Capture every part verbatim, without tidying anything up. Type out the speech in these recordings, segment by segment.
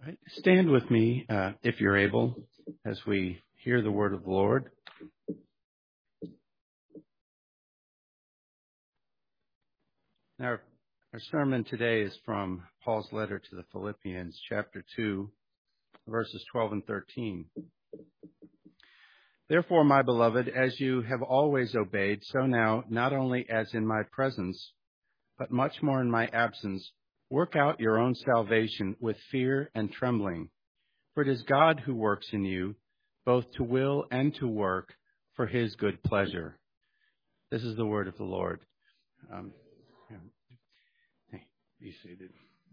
Right. Stand with me, uh, if you're able, as we hear the word of the Lord. Our, our sermon today is from Paul's letter to the Philippians, chapter two, verses twelve and thirteen. Therefore, my beloved, as you have always obeyed, so now, not only as in my presence, but much more in my absence, work out your own salvation with fear and trembling. For it is God who works in you, both to will and to work for his good pleasure. This is the word of the Lord. Um, yeah. Hey, be seated.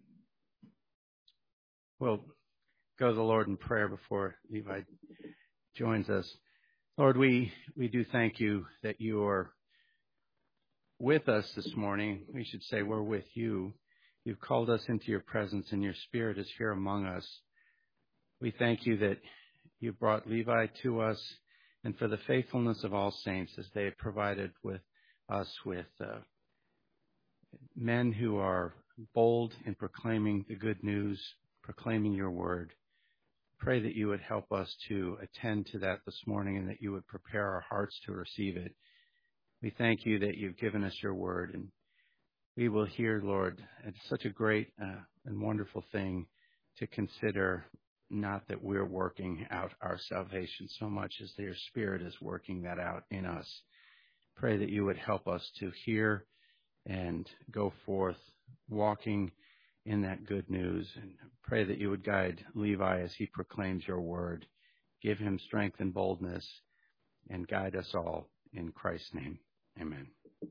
We'll go to the Lord in prayer before Levi joins us. Lord, we, we do thank you that you are with us this morning. We should say we're with you. You've called us into your presence, and your Spirit is here among us. We thank you that you brought Levi to us, and for the faithfulness of all saints as they have provided with us with uh, men who are bold in proclaiming the good news, proclaiming your word. Pray that you would help us to attend to that this morning and that you would prepare our hearts to receive it. We thank you that you've given us your word, and we will hear, Lord. It's such a great uh, and wonderful thing to consider, not that we're working out our salvation so much as your Spirit is working that out in us. Pray that you would help us to hear and go forth walking in that good news. And pray that you would guide Levi as he proclaims your word. Give him strength and boldness and guide us all in Christ's name. Amen.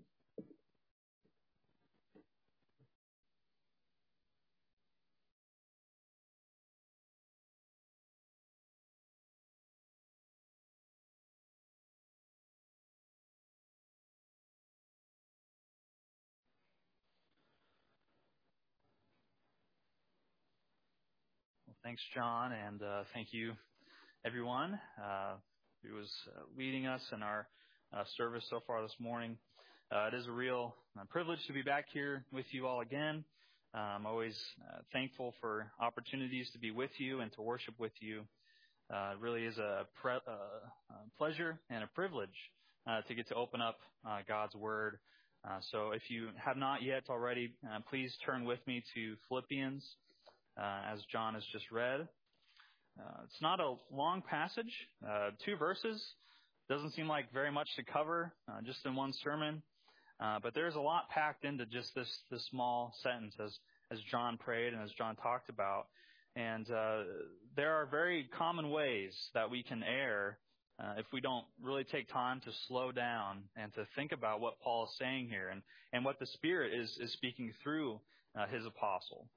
Well, thanks, John, and uh, thank you, everyone uh, who was uh, leading us in our uh, service so far this morning. Uh, it is a real uh, privilege to be back here with you all again. Uh, I'm always uh, thankful for opportunities to be with you and to worship with you. Uh, it really is a pre- uh, uh, pleasure and a privilege uh, to get to open up uh, God's Word. Uh, so if you have not yet already, uh, please turn with me to Philippians, uh, as John has just read. Uh, it's not a long passage, uh, two verses. Doesn't seem like very much to cover uh, just in one sermon. Uh, but there's a lot packed into just this, this small sentence as, as John prayed and as John talked about. And uh, there are very common ways that we can err uh, if we don't really take time to slow down and to think about what Paul is saying here and, and what the Spirit is, is speaking through uh, his apostle.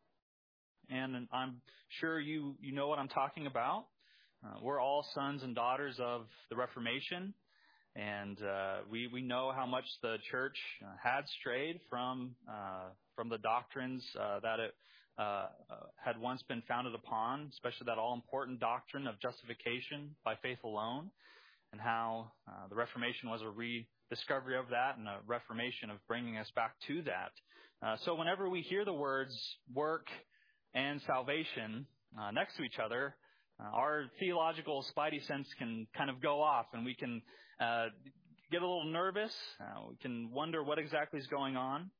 And I'm sure you, you know what I'm talking about. Uh, we're all sons and daughters of the Reformation. And uh, we we know how much the church uh, had strayed from uh, from the doctrines uh, that it uh, uh, had once been founded upon, especially that all-important doctrine of justification by faith alone, and how uh, the Reformation was a rediscovery of that and a reformation of bringing us back to that. Uh, so whenever we hear the words work and salvation uh, next to each other, Uh, our theological spidey sense can kind of go off, and we can uh, get a little nervous. Uh, we can wonder what exactly is going on.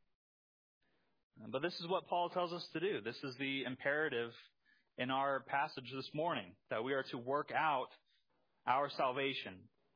Uh, but this is what Paul tells us to do. This is the imperative in our passage this morning, that we are to work out our salvation.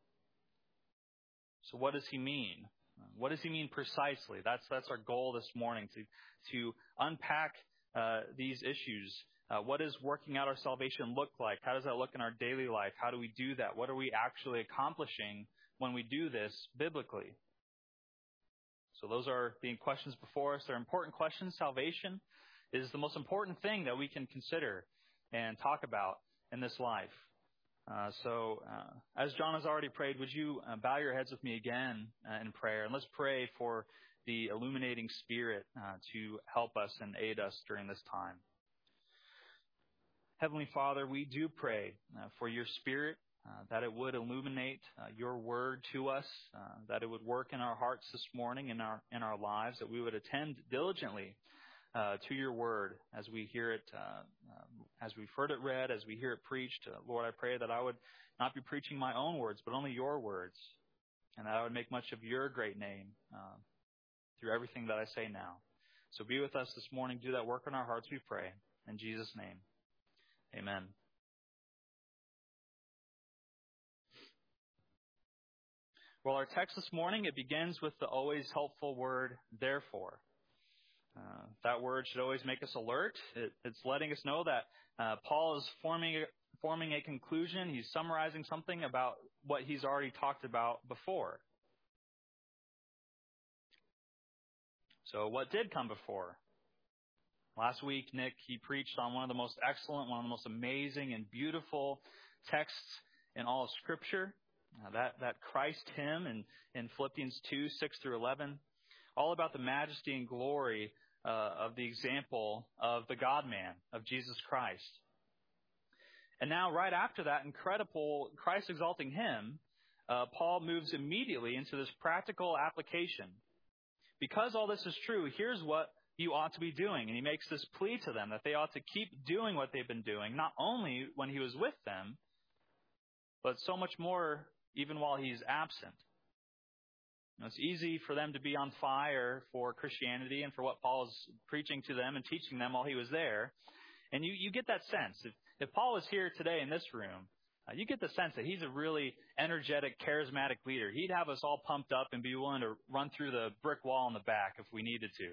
So what does he mean? Uh, what does he mean precisely? That's that's our goal this morning, to, to unpack uh, these issues. Uh, what does working out our salvation look like? How does that look in our daily life? How do we do that? What are we actually accomplishing when we do this biblically? So those are the questions before us. They're important questions. Salvation is the most important thing that we can consider and talk about in this life. Uh, so uh, as John has already prayed, would you uh, bow your heads with me again uh, in prayer? And let's pray for the illuminating Spirit uh, to help us and aid us during this time. Heavenly Father, we do pray uh, for your Spirit, uh, that it would illuminate uh, your word to us, uh, that it would work in our hearts this morning, in our in our lives, that we would attend diligently uh, to your word as we hear it, uh, um, as we've heard it read, as we hear it preached. Uh, Lord, I pray that I would not be preaching my own words, but only your words, and that I would make much of your great name uh, through everything that I say now. So be with us this morning. Do that work in our hearts, we pray. In Jesus' name, amen. Well, our text this morning, it begins with the always helpful word, therefore. Uh, that word should always make us alert. It, it's letting us know that uh, Paul is forming, forming a conclusion. He's summarizing something about what he's already talked about before. So what did come before? Last week, Nick, he preached on one of the most excellent, one of the most amazing and beautiful texts in all of Scripture. Uh, that, that Christ hymn in, in Philippians two, six through eleven, all about the majesty and glory uh, of the example of the God-man, of Jesus Christ. And now, right after that incredible Christ-exalting hymn, uh, Paul moves immediately into this practical application. Because all this is true, here's what you ought to be doing. And he makes this plea to them that they ought to keep doing what they've been doing, not only when he was with them, but so much more even while he's absent. You know, it's easy for them to be on fire for Christianity and for what Paul is preaching to them and teaching them while he was there. And you, you get that sense. If, if Paul was here today in this room, uh, you get the sense that he's a really energetic, charismatic leader. He'd have us all pumped up and be willing to run through the brick wall in the back if we needed to.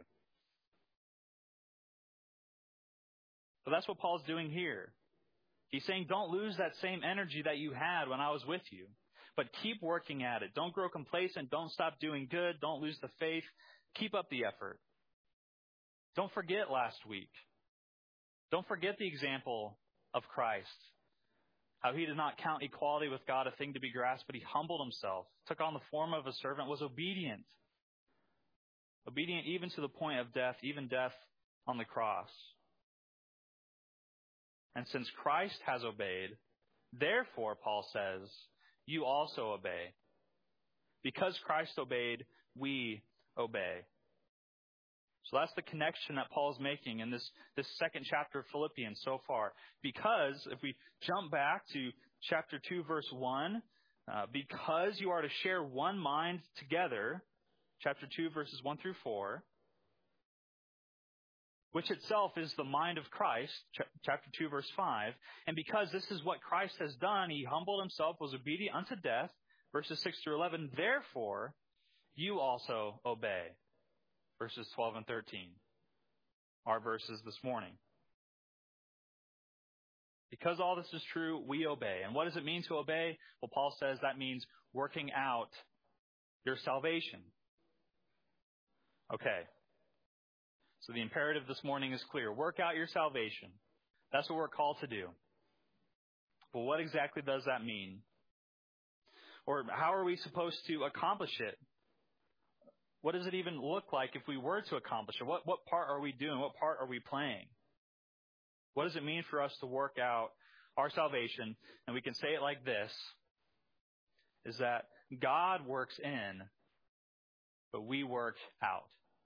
But that's what Paul's doing here. He's saying, don't lose that same energy that you had when I was with you, but keep working at it. Don't grow complacent. Don't stop doing good. Don't lose the faith. Keep up the effort. Don't forget last week. Don't forget the example of Christ, how he did not count equality with God a thing to be grasped, but he humbled himself, took on the form of a servant, was obedient. Obedient even to the point of death, even death on the cross. And since Christ has obeyed, therefore, Paul says, you also obey. Because Christ obeyed, we obey. So that's the connection that Paul's making in this, this second chapter of Philippians so far. Because if we jump back to chapter two, verse one, uh, because you are to share one mind together, chapter two, verses one through four, which itself is the mind of Christ, chapter two, verse five. And because this is what Christ has done, he humbled himself, was obedient unto death, verses six through eleven. Therefore, you also obey, verses twelve and thirteen, our verses this morning. Because all this is true, we obey. And what does it mean to obey? Well, Paul says that means working out your salvation. Okay. So the imperative this morning is clear. Work out your salvation. That's what we're called to do. But what exactly does that mean? Or how are we supposed to accomplish it? What does it even look like if we were to accomplish it? What, what part are we doing? What part are we playing? What does it mean for us to work out our salvation? And we can say it like this, is that God works in, but we work out.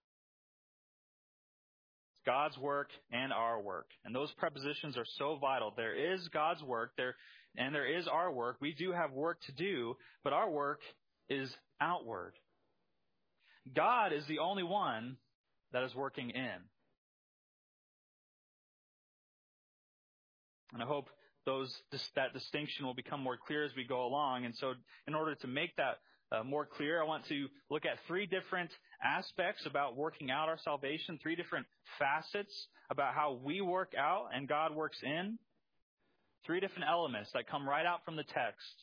God's work and our work. And those prepositions are so vital. There is God's work there, and there is our work. We do have work to do, but our work is outward. God is the only one that is working in. And I hope those that distinction will become more clear as we go along. And so in order to make that Uh, more clear, I want to look at three different aspects about working out our salvation, three different facets about how we work out and God works in, three different elements that come right out from the text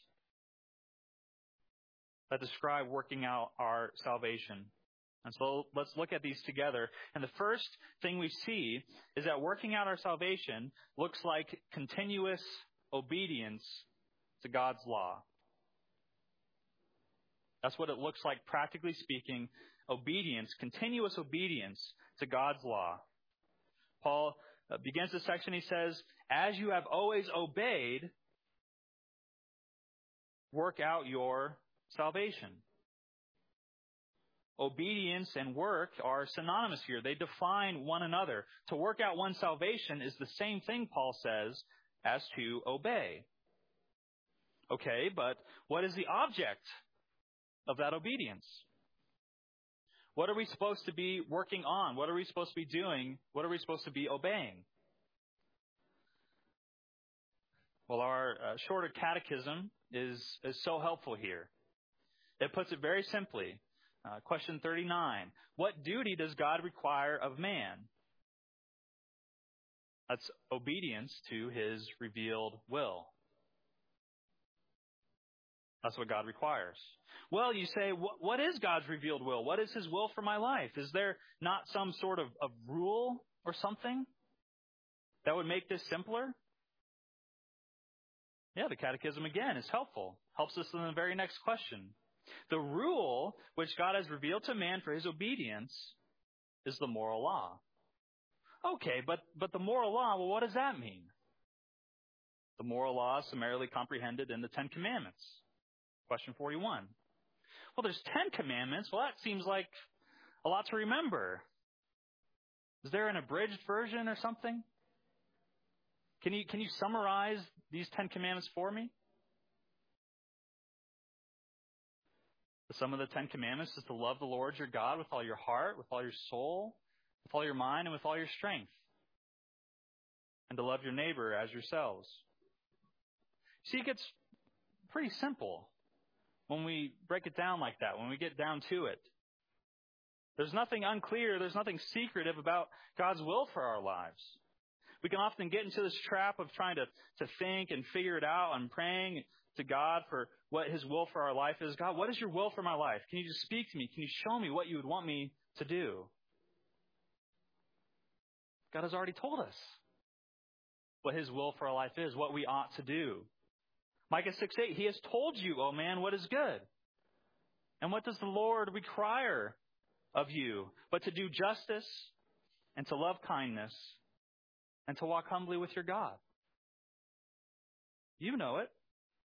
that describe working out our salvation. And so let's look at these together. And the first thing we see is that working out our salvation looks like continuous obedience to God's law. That's what it looks like, practically speaking, obedience, continuous obedience to God's law. Paul begins this section, he says, as you have always obeyed, work out your salvation. obedience and work are synonymous here. They define one another. To work out one's salvation is the same thing, Paul says, as to obey. Okay, but what is the object of that obedience? What are we supposed to be working on? What are we supposed to be doing? What are we supposed to be obeying? Well, our uh, shorter catechism is, is so helpful here. It puts it very simply. Uh, question thirty-nine. What duty does God require of man? That's obedience to his revealed will. That's what God requires. Well, you say, what, what is God's revealed will? What is his will for my life? Is there not some sort of, of rule or something that would make this simpler? Yeah, the catechism again is helpful. Helps us in the very next question. The rule which God has revealed to man for his obedience is the moral law. Okay, but, but the moral law, well, what does that mean? The moral law is summarily comprehended in the Ten Commandments. Question forty-one. Well, there's ten commandments. Well, that seems like a lot to remember. Is there an abridged version or something? Can you, can you summarize these ten commandments for me? The sum of the Ten Commandments is to love the Lord your God with all your heart, with all your soul, with all your mind, and with all your strength. And to love your neighbor as yourselves. See, it gets pretty simple when we break it down like that, when we get down to it. There's nothing unclear, there's nothing secretive about God's will for our lives. We can often get into this trap of trying to, to think and figure it out and praying to God for what his will for our life is. God, what is your will for my life? Can you just speak to me? Can you show me what you would want me to do? God has already told us what his will for our life is, what we ought to do. Micah six eight, he has told you, oh man, what is good. And what does the Lord require of you but to do justice and to love kindness and to walk humbly with your God? You know it.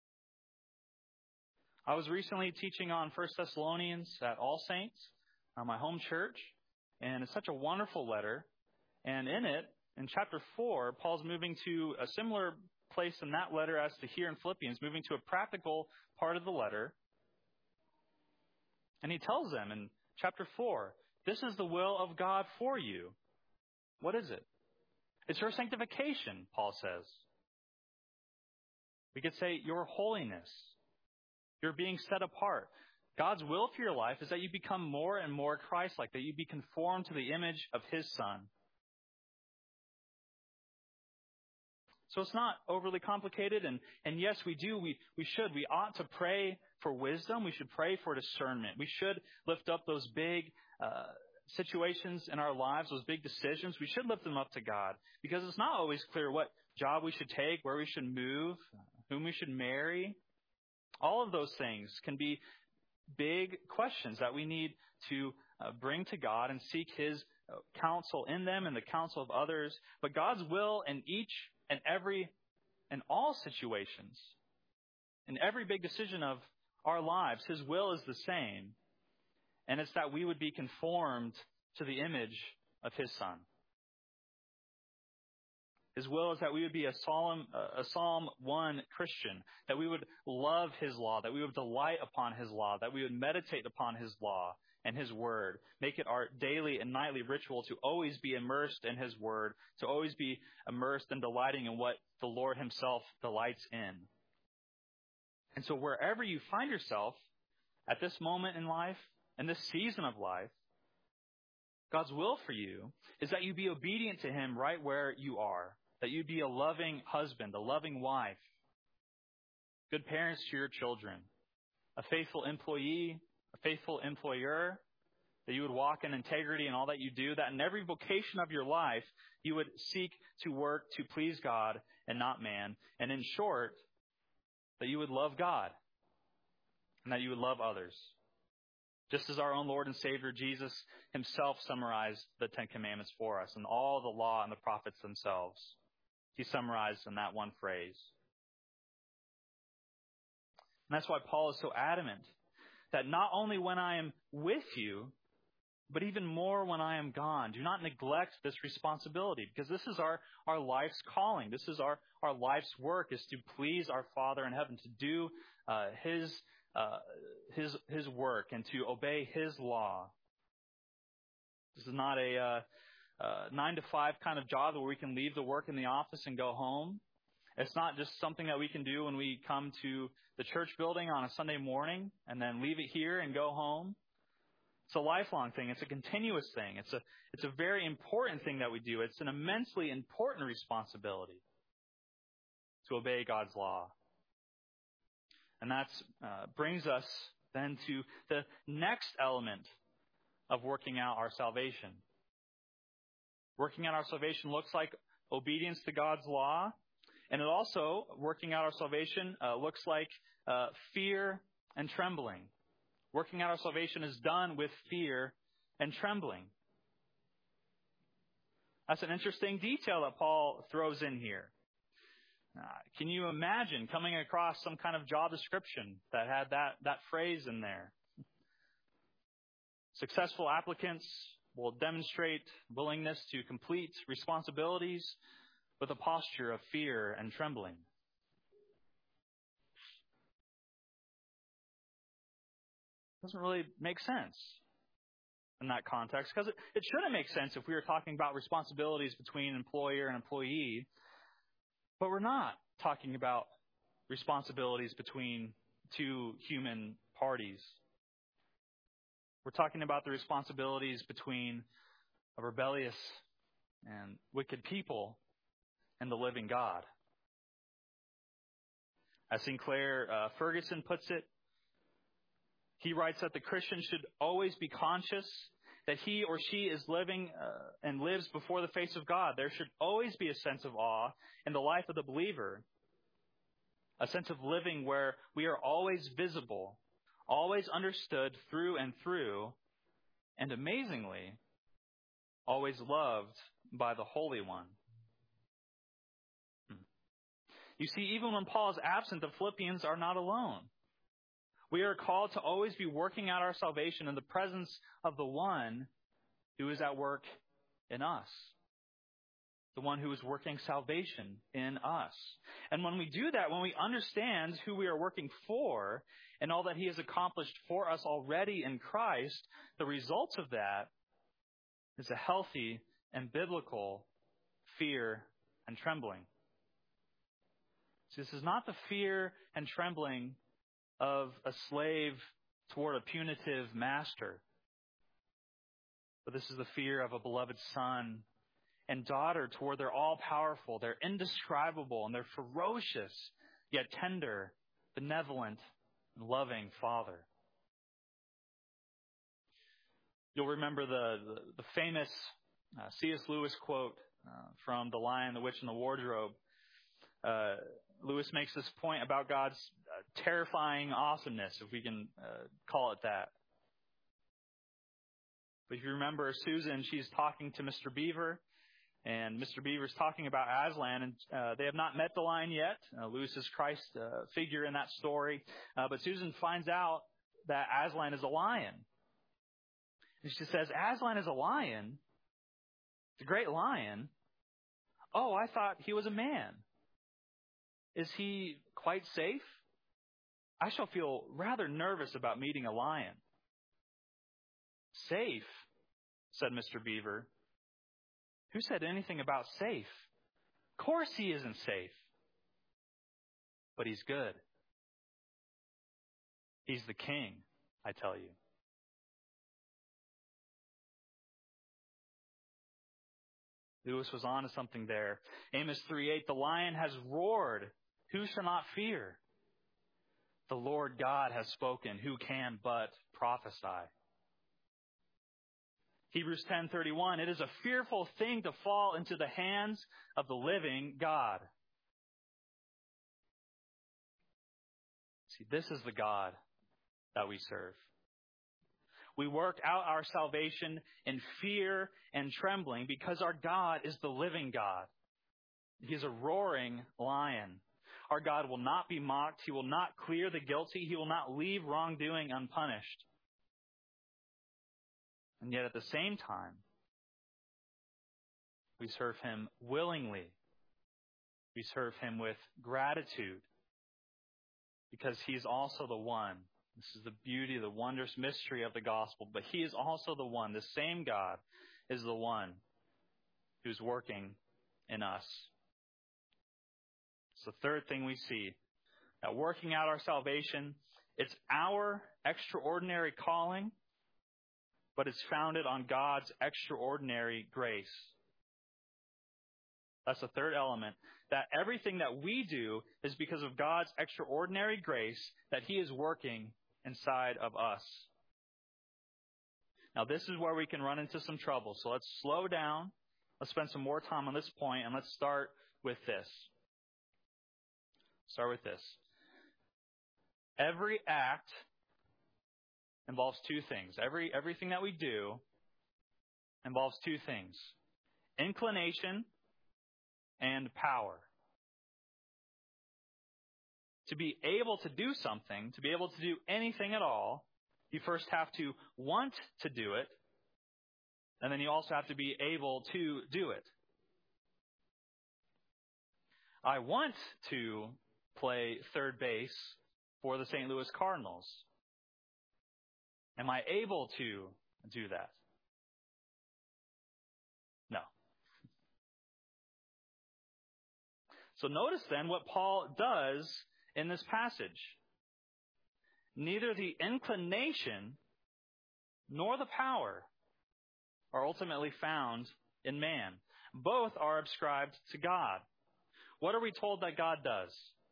I was recently teaching on First Thessalonians at All Saints, uh, my home church, and it's such a wonderful letter. And in it, in chapter four, Paul's moving to a similar place in that letter as to here in Philippians, moving to a practical part of the letter. And he tells them in chapter four, this is the will of God for you. What is it? It's your sanctification, Paul says. We could say your holiness. You're being set apart. God's will for your life is that you become more and more Christ-like, that you be conformed to the image of his Son. So it's not overly complicated, and, and yes, we do, we, we should, we ought to pray for wisdom, we should pray for discernment, we should lift up those big uh, situations in our lives, those big decisions, we should lift them up to God, because it's not always clear what job we should take, where we should move, whom we should marry. All of those things can be big questions that we need to uh, bring to God and seek his uh, counsel in them and the counsel of others, but God's will in each and every, in all situations, in every big decision of our lives, his will is the same. And it's that we would be conformed to the image of his Son. His will is that we would be a Psalm, a Psalm one Christian, that we would love his law, that we would delight upon his law, that we would meditate upon his law and his word, make it our daily and nightly ritual to always be immersed in his word, to always be immersed and delighting in what the Lord himself delights in. And so wherever you find yourself at this moment in life, in this season of life, God's will for you is that you be obedient to him right where you are, that you be a loving husband, a loving wife, good parents to your children, a faithful employee, a faithful employer, that you would walk in integrity in all that you do, that in every vocation of your life, you would seek to work to please God and not man. And in short, that you would love God and that you would love others. Just as our own Lord and Savior Jesus himself summarized the Ten Commandments for us and all the law and the prophets themselves. He summarized in that one phrase. And that's why Paul is so adamant that not only when I am with you but even more when I am gone. Do not neglect this responsibility, because this is our, our life's calling. This is our, our life's work, is to please our Father in heaven, to do uh, His uh, His His work and to obey His law. This is not a uh, uh, nine to five kind of job where we can leave the work in the office and go home. It's not just something that we can do when we come to the church building on a Sunday morning and then leave it here and go home. It's a lifelong thing. It's a continuous thing. It's a it's a very important thing that we do. It's an immensely important responsibility to obey God's law. And that uh, brings us then to the next element of working out our salvation. Working out our salvation looks like obedience to God's law. And it also, working out our salvation, uh, looks like uh, fear and trembling. Working out our salvation is done with fear and trembling. That's an interesting detail that Paul throws in here. Uh, can you imagine coming across some kind of job description that had that, that phrase in there? Successful applicants will demonstrate willingness to complete responsibilities with a posture of fear and trembling. Doesn't really make sense in that context, because it, it shouldn't make sense if we were talking about responsibilities between employer and employee, but we're not talking about responsibilities between two human parties. We're talking about the responsibilities between a rebellious and wicked people and the living God. As Sinclair uh, Ferguson puts it, he writes that the Christian should always be conscious that he or she is living uh, and lives before the face of God. There should always be a sense of awe in the life of the believer, a sense of living where we are always visible, always understood through and through, and amazingly, always loved by the Holy One. You see, even when Paul is absent, the Philippians are not alone. We are called to always be working out our salvation in the presence of the one who is at work in us. The one who is working salvation in us. And when we do that, when we understand who we are working for and all that He has accomplished for us already in Christ, the result of that is a healthy and biblical fear and trembling. So this is not the fear and trembling of a slave toward a punitive master, but this is the fear of a beloved son and daughter toward their all-powerful, their indescribable, and their ferocious, yet tender, benevolent, and loving Father. You'll remember the, the, the famous uh, C S Lewis quote uh, from The Lion, the Witch, and the Wardrobe. Uh, Lewis makes this point about God's uh, terrifying awesomeness, if we can uh, call it that. But if you remember Susan, she's talking to Mister Beaver, and Mister Beaver's talking about Aslan, and uh, they have not met the lion yet. Uh, Lewis is Christ's uh, figure in that story. Uh, but Susan finds out that Aslan is a lion. And she says, Aslan is a lion? It's a great lion. Oh, I thought he was a man. Is he quite safe? I shall feel rather nervous about meeting a lion. Safe, said Mister Beaver. Who said anything about safe? Of course he isn't safe. But he's good. He's the king, I tell you. Lewis was on to something there. Amos three eight, the lion has roared. Who shall not fear? The Lord God has spoken. Who can but prophesy? Hebrews ten thirty-one, it is a fearful thing to fall into the hands of the living God. See, this is the God that we serve. We work out our salvation in fear and trembling because our God is the living God. He is a roaring lion. Our God will not be mocked. He will not clear the guilty. He will not leave wrongdoing unpunished. And yet at the same time, we serve him willingly. We serve him with gratitude because he's also the one. This is the beauty, the wondrous mystery of the gospel. But he is also the one. The same God is the one who's working in us. It's the third thing we see. That working out our salvation, it's our extraordinary calling, but it's founded on God's extraordinary grace. That's the third element. That everything that we do is because of God's extraordinary grace that he is working inside of us. Now, this is where we can run into some trouble. So let's slow down. Let's spend some more time on this point, and let's start with this. Start with this. Every act involves two things. Every everything that we do involves two things. Inclination and power. To be able to do something, to be able to do anything at all, you first have to want to do it, and then you also have to be able to do it. I want to play third base for the Saint Louis Cardinals. Am I able to do that? No. So notice then what Paul does in this passage. Neither the inclination nor the power are ultimately found in man. Both are ascribed to God. What are we told that God does?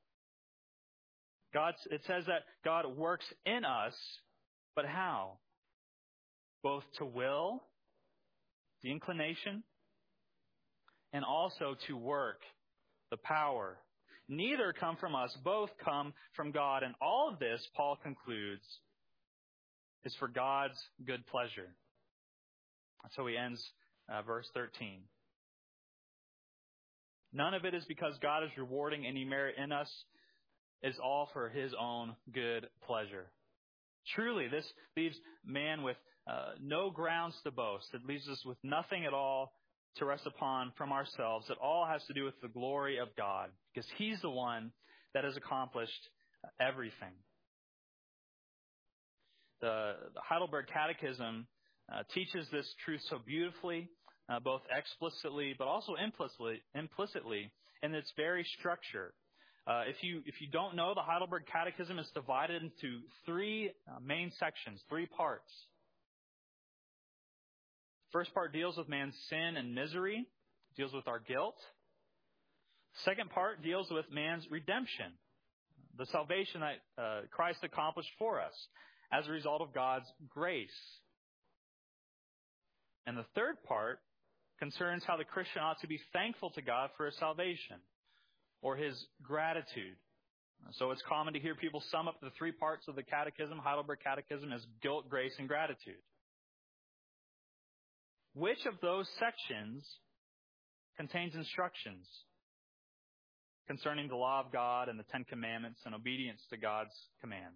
God, it says that God works in us, but how? Both to will, the inclination, and also to work, the power. Neither come from us, both come from God. And all of this, Paul concludes, is for God's good pleasure. So he ends uh, verse thirteen. None of it is because God is rewarding any merit in us. It's all for his own good pleasure. Truly, this leaves man with uh, no grounds to boast. It leaves us with nothing at all to rest upon from ourselves. It all has to do with the glory of God, because he's the one that has accomplished everything. The, the Heidelberg Catechism uh, teaches this truth so beautifully, uh, both explicitly but also implicitly, implicitly in its very structure. Uh, if you if you don't know, the Heidelberg Catechism is divided into three uh, main sections, three parts. First part deals with man's sin and misery, deals with our guilt. Second part deals with man's redemption, the salvation that uh, Christ accomplished for us as a result of God's grace. And the third part concerns how the Christian ought to be thankful to God for his salvation, or his gratitude. So it's common to hear people sum up the three parts of the Catechism, Heidelberg Catechism, as guilt, grace, and gratitude. Which of those sections contains instructions concerning the law of God and the Ten Commandments and obedience to God's commands?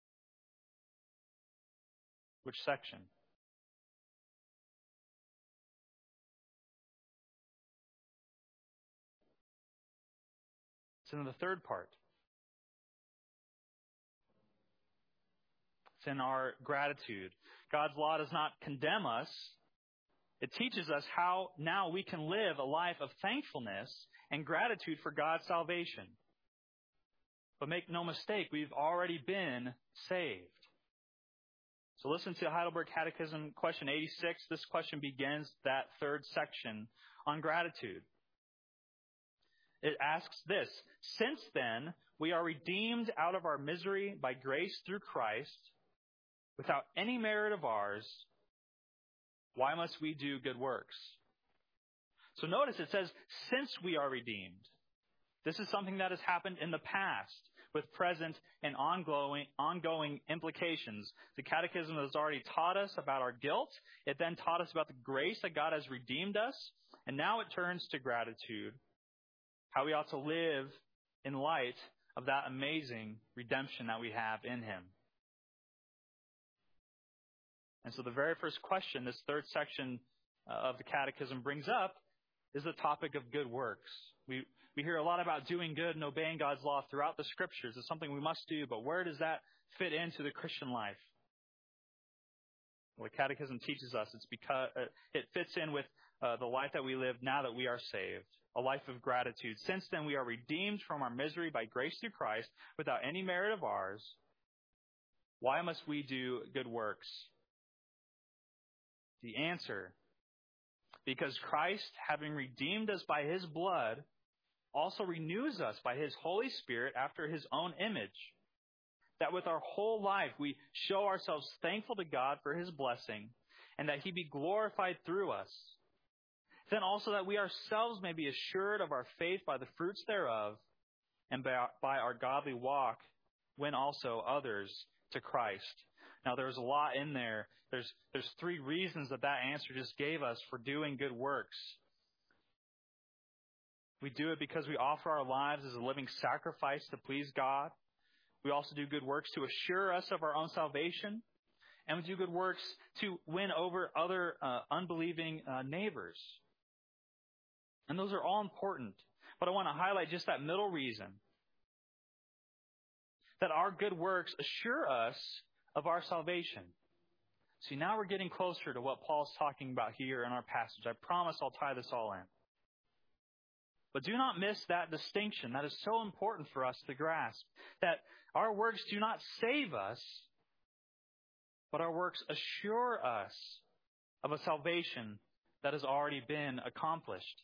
Which section? It's in the third part. It's in our gratitude. God's law does not condemn us. It teaches us how now we can live a life of thankfulness and gratitude for God's salvation. But make no mistake, we've already been saved. So listen to Heidelberg Catechism, question eighty-six. This question begins that third section on gratitude. It asks this: since then we are redeemed out of our misery by grace through Christ, without any merit of ours, why must we do good works? So notice it says, since we are redeemed. This is something that has happened in the past, with present and ongoing, ongoing implications. The Catechism has already taught us about our guilt. It then taught us about the grace that God has redeemed us. And now it turns to gratitude, how we ought to live in light of that amazing redemption that we have in Him. And so the very first question this third section uh, of the Catechism brings up is the topic of good works. We we hear a lot about doing good and obeying God's law throughout the Scriptures. It's something we must do, but where does that fit into the Christian life? Well, the Catechism teaches us it's because uh, it fits in with uh, the life that we live now that we are saved, a life of gratitude. Since then, we are redeemed from our misery by grace through Christ without any merit of ours. Why must we do good works? The answer, because Christ, having redeemed us by His blood, also renews us by His Holy Spirit after His own image. That with our whole life we show ourselves thankful to God for His blessing, and that He be glorified through us. Then also that we ourselves may be assured of our faith by the fruits thereof, and by our, by our godly walk win also others to Christ. Now there's a lot in there. There's there's three reasons that that answer just gave us for doing good works. We do it because we offer our lives as a living sacrifice to please God. We also do good works to assure us of our own salvation. And we do good works to win over other uh, unbelieving uh, neighbors. And those are all important. But I want to highlight just that middle reason. That our good works assure us of our salvation. See, now we're getting closer to what Paul's talking about here in our passage. I promise I'll tie this all in. But do not miss that distinction. That is so important for us to grasp. That our works do not save us, but our works assure us of a salvation that has already been accomplished.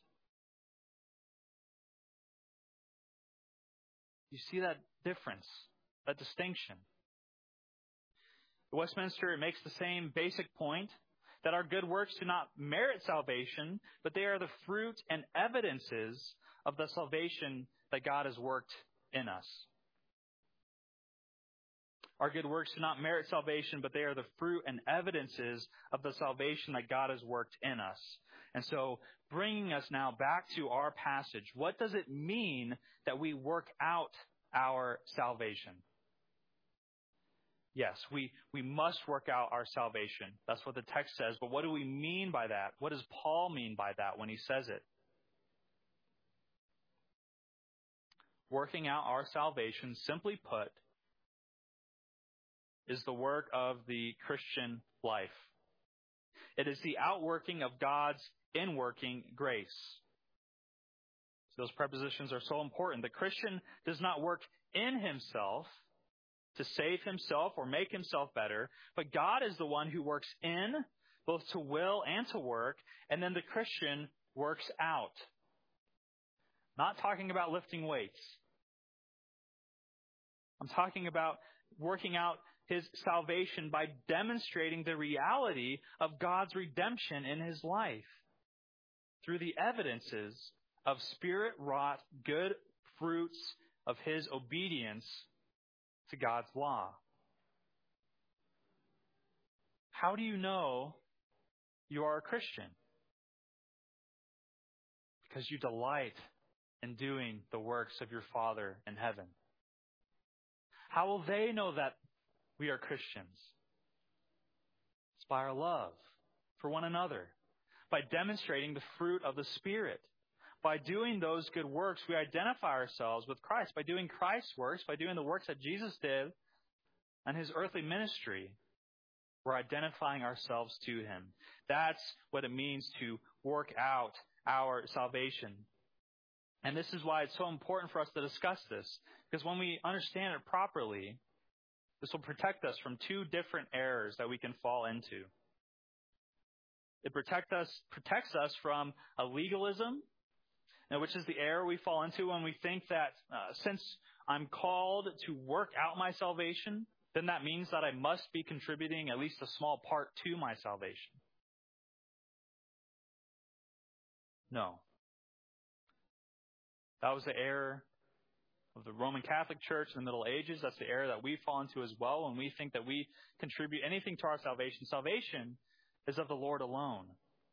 You see that difference, that distinction? Westminster makes the same basic point, that our good works do not merit salvation, but they are the fruit and evidences of the salvation that God has worked in us. Our good works do not merit salvation, but they are the fruit and evidences of the salvation that God has worked in us. And so, bringing us now back to our passage, what does it mean that we work out our salvation? Yes, we, we must work out our salvation. That's what the text says. But what do we mean by that? What does Paul mean by that when he says it? Working out our salvation, simply put, is the work of the Christian life. It is the outworking of God's inworking grace. So those prepositions are so important. The Christian does not work in himself to save himself or make himself better, but God is the one who works in, both to will and to work, and then the Christian works out. Not talking about lifting weights. I'm talking about working out his salvation by demonstrating the reality of God's redemption in his life through the evidences of Spirit-wrought good fruits of his obedience to God's law. How do you know you are a Christian? Because you delight in doing the works of your Father in heaven. How will they know that we are Christians? It's by our love for one another, by demonstrating the fruit of the Spirit. By doing those good works, we identify ourselves with Christ. By doing Christ's works, by doing the works that Jesus did in his earthly ministry, we're identifying ourselves to him. That's what it means to work out our salvation. And this is why it's so important for us to discuss this. Because when we understand it properly, this will protect us from two different errors that we can fall into. It protect us, protects us from a legalism, now, which is the error we fall into when we think that uh, since I'm called to work out my salvation, then that means that I must be contributing at least a small part to my salvation. No. That was the error of the Roman Catholic Church in the Middle Ages. That's the error that we fall into as well when we think that we contribute anything to our salvation. Salvation is of the Lord alone.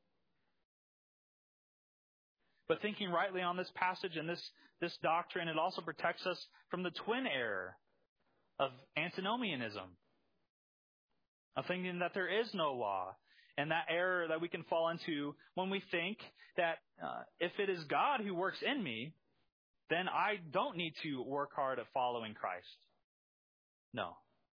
But thinking rightly on this passage and this, this doctrine, it also protects us from the twin error of antinomianism. of thinking that there is no law, and that error that we can fall into when we think that uh, if it is God who works in me, then I don't need to work hard at following Christ. No.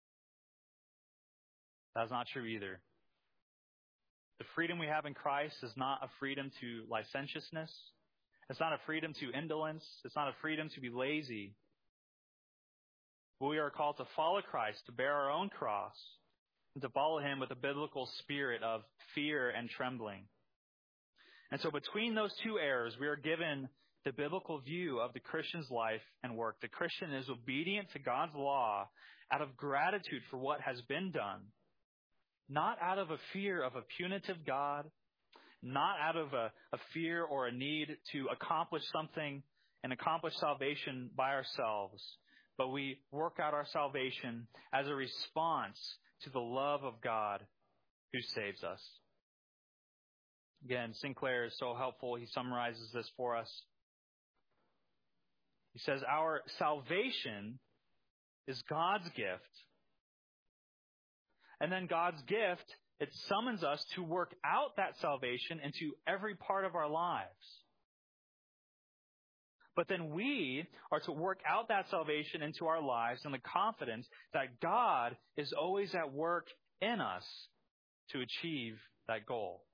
That's not true either. The freedom we have in Christ is not a freedom to licentiousness. It's not a freedom to indolence. It's not a freedom to be lazy. But we are called to follow Christ, to bear our own cross, and to follow him with a biblical spirit of fear and trembling. And so between those two errors, we are given the biblical view of the Christian's life and work. The Christian is obedient to God's law out of gratitude for what has been done, not out of a fear of a punitive God, not out of a, a fear or a need to accomplish something and accomplish salvation by ourselves, but we work out our salvation as a response to the love of God who saves us. Again, Sinclair is so helpful. He summarizes this for us. He says, our salvation is God's gift. And then God's gift, it summons us to work out that salvation into every part of our lives. But then we are to work out that salvation into our lives in the confidence that God is always at work in us to achieve that goal.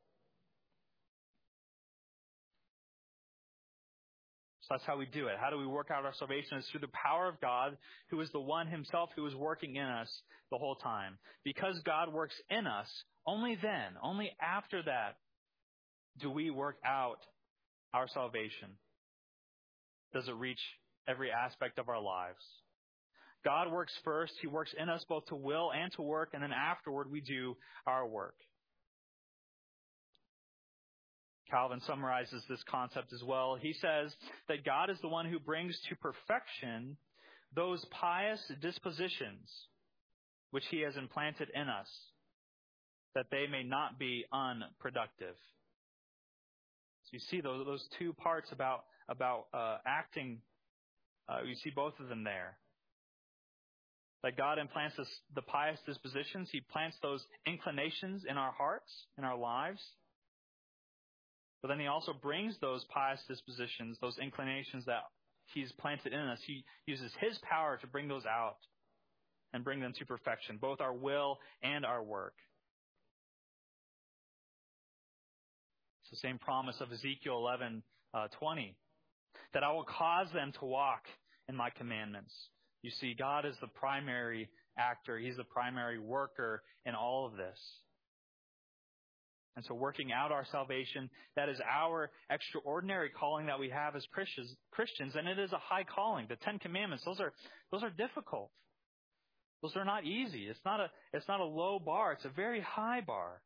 So that's how we do it. How do we work out our salvation? It's through the power of God, who is the one himself who is working in us the whole time. Because God works in us, only then, only after that, do we work out our salvation. Does it reach every aspect of our lives? God works first. He works in us both to will and to work, and then afterward we do our work. Calvin summarizes this concept as well. He says that God is the one who brings to perfection those pious dispositions which he has implanted in us, that they may not be unproductive. So you see those, those two parts about about uh, acting, uh, you see both of them there. That God implants us the pious dispositions. He plants those inclinations in our hearts, in our lives. But then he also brings those pious dispositions, those inclinations that he's planted in us. He uses his power to bring those out and bring them to perfection, both our will and our work. It's the same promise of Ezekiel eleven twenty. That I will cause them to walk in my commandments. You see, God is the primary actor. He's the primary worker in all of this. And so working out our salvation, that is our extraordinary calling that we have as Christians, Christians, and it is a high calling. The Ten Commandments, those are those are difficult. Those are not easy. It's not a it's not a low bar. It's a very high bar.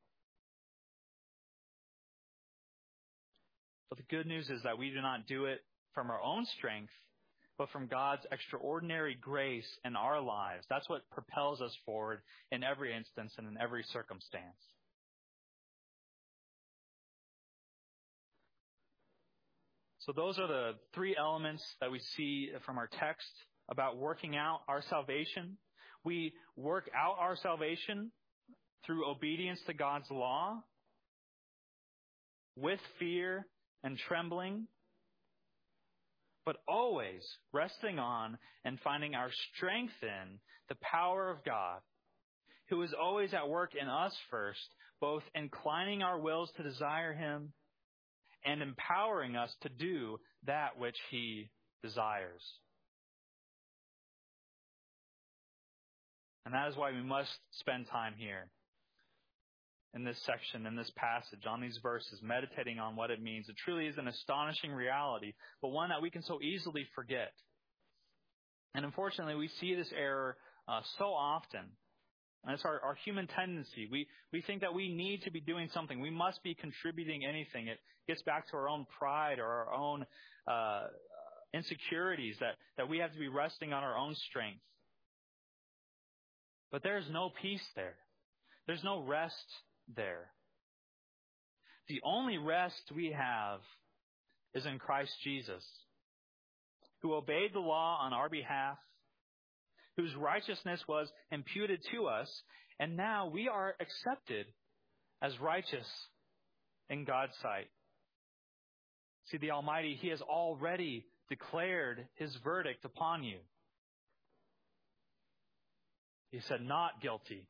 But the good news is that we do not do it from our own strength, but from God's extraordinary grace in our lives. That's what propels us forward in every instance and in every circumstance. So those are the three elements that we see from our text about working out our salvation. We work out our salvation through obedience to God's law, with fear and trembling, but always resting on and finding our strength in the power of God, who is always at work in us first, both inclining our wills to desire him and empowering us to do that which he desires. And that is why we must spend time here in this section, in this passage, on these verses, meditating on what it means. It truly is an astonishing reality, but one that we can so easily forget. And unfortunately, we see this error uh, so often. And it's our, our human tendency. We we think that we need to be doing something. We must be contributing anything. It gets back to our own pride or our own uh, insecurities, that, that we have to be resting on our own strength. But there's no peace there. There's no rest there. The only rest we have is in Christ Jesus, who obeyed the law on our behalf, whose righteousness was imputed to us, And now we are accepted as righteous in God's sight. See, the Almighty, He has already declared His verdict upon you. He said, not guilty.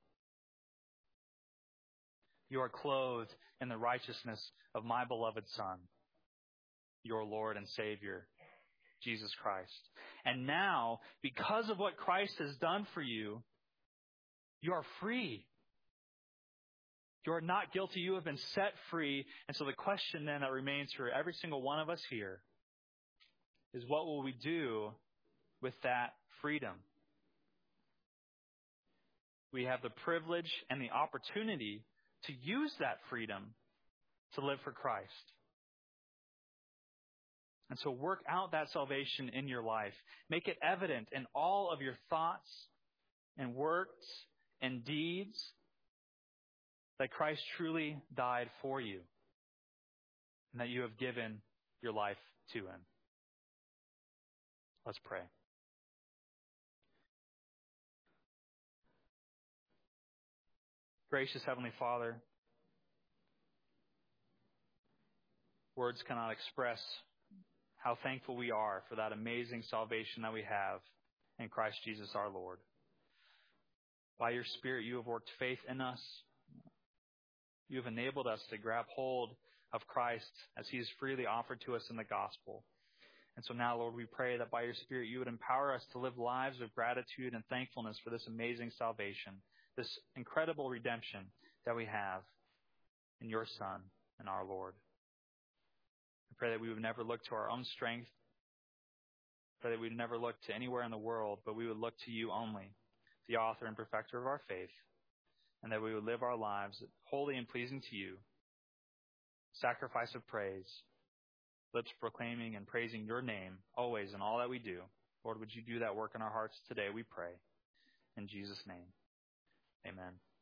You are clothed in the righteousness of my beloved Son, your Lord and Savior, Jesus Christ. And now, because of what Christ has done for you, you are free. You are not guilty. You have been set free. And so the question then that remains for every single one of us here is, what will we do with that freedom? We have the privilege and the opportunity to use that freedom to live for Christ. And so work out that salvation in your life. Make it evident in all of your thoughts and works and deeds that Christ truly died for you and that you have given your life to Him. Let's pray. Gracious Heavenly Father, words cannot express how thankful we are for that amazing salvation that we have in Christ Jesus our Lord. By your Spirit, you have worked faith in us. You have enabled us to grab hold of Christ as He is freely offered to us in the gospel. And so now, Lord, we pray that by your Spirit, you would empower us to live lives of gratitude and thankfulness for this amazing salvation, this incredible redemption that we have in your Son and our Lord. I pray that we would never look to our own strength. I pray that we would never look to anywhere in the world, but we would look to you only, the author and perfecter of our faith, and that we would live our lives holy and pleasing to you, sacrifice of praise, lips proclaiming and praising your name always in all that we do. Lord, would you do that work in our hearts today, we pray. In Jesus' name, amen.